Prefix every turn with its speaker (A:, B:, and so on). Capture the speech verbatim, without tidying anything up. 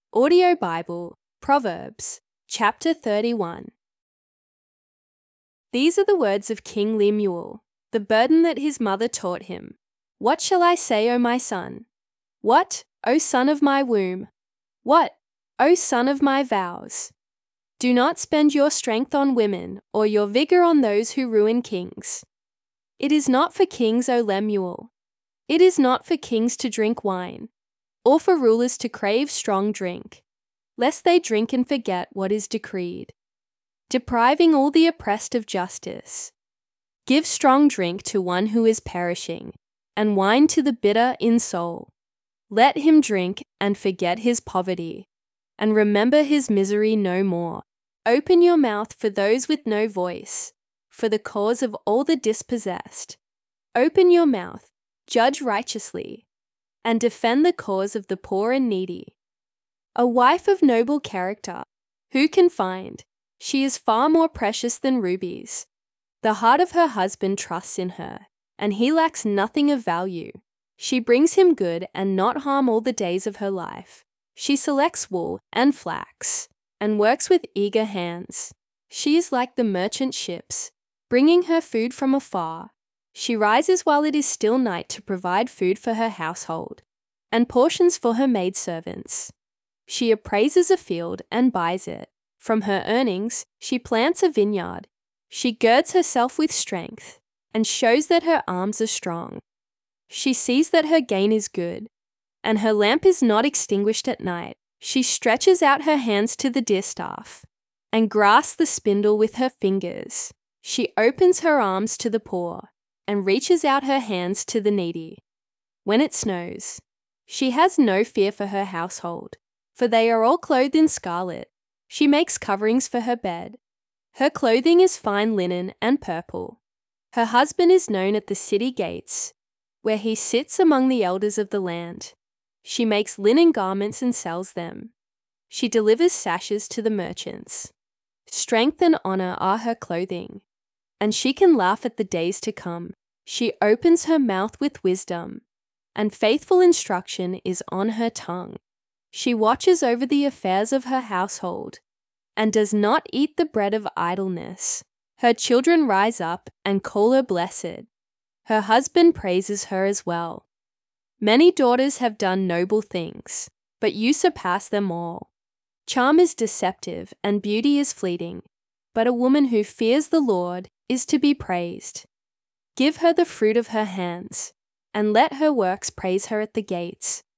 A: Audio Bible, Proverbs, chapter thirty-one. These are the words of King Lemuel, the burden that his mother taught him. What shall I say, O my son? What, O son of my womb? What, O son of my vows? Do not spend your strength on women, or your vigor on those who ruin kings. It is not for kings, O Lemuel. It is not for kings to drink wine, or for rulers to crave strong drink, lest they drink and forget what is decreed, depriving all the oppressed of justice. Give strong drink to one who is perishing, and wine to the bitter in soul. Let him drink and forget his poverty, and remember his misery no more. Open your mouth for those with no voice, for the cause of all the dispossessed. Open your mouth, judge righteously, and defend the cause of the poor and needy. A wife of noble character, who can find? She is far more precious than rubies. The heart of her husband trusts in her, and he lacks nothing of value. She brings him good and not harm all the days of her life. She selects wool and flax, and works with eager hands. She is like the merchant ships, bringing her food from afar. She rises while it is still night to provide food for her household, and portions for her maidservants. She appraises a field and buys it. From her earnings, she plants a vineyard. She girds herself with strength, and shows that her arms are strong. She sees that her gain is good, and her lamp is not extinguished at night. She stretches out her hands to the distaff, and grasps the spindle with her fingers. She opens her arms to the poor, and reaches out her hands to the needy. When it snows, she has no fear for her household, for they are all clothed in scarlet. She makes coverings for her bed. Her clothing is fine linen and purple. Her husband is known at the city gates, where he sits among the elders of the land. She makes linen garments and sells them. She delivers sashes to the merchants. Strength and honor are her clothing, and she can laugh at the days to come. She opens her mouth with wisdom, and faithful instruction is on her tongue. She watches over the affairs of her household, and does not eat the bread of idleness. Her children rise up and call her blessed. Her husband praises her as well. Many daughters have done noble things, but you surpass them all. Charm is deceptive and beauty is fleeting, but a woman who fears the Lord is to be praised. Give her the fruit of her hands, and let her works praise her at the gates.